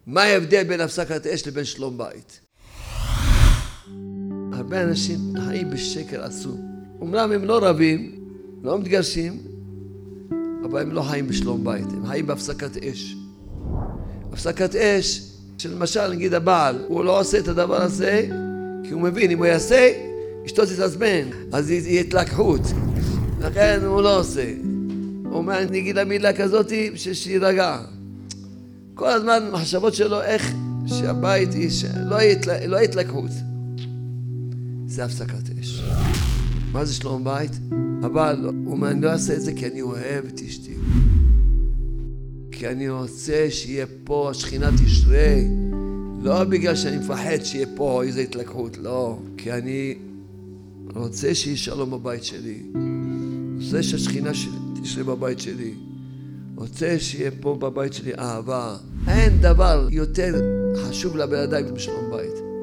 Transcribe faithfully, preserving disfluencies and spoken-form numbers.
מה ההבדל בין הפסקת אש לבין שלום בית? הרבה אנשים חיים בשקר עצום. אומנם הם לא רבים, לא מתגרשים, אבל הם לא חיים בשלום בית, הם חיים בהפסקת אש. הפסקת אש, שלמשל נגיד הבעל, הוא לא עושה את הדבר הזה, כי הוא מבין, אם הוא יעשה, אשתו תתעצבן, אז היא התלקחות. לכן הוא לא עושה. הוא אומר, נגיד המילה כזאת, שירגע. כל הזמן מחשבות שלו, איך שהבית לא יהיה התלקחות. זה הפסקת אש. מה זה שלום בית? אבל הוא אומר, אני לא אעשה את זה כי אני אוהב את אשתי. כי אני רוצה שיהיה פה, השכינה תשרה. לא בגלל שאני מפחד שיהיה פה איזו התלקחות, לא. כי אני רוצה שיהיה שלום בבית שלי. רוצה שהשכינה תשרה בבית שלי. רוצה שיהיה פה בבית שלי אהבה. אין דבר יותר חשוב לבן אדם משלום בית.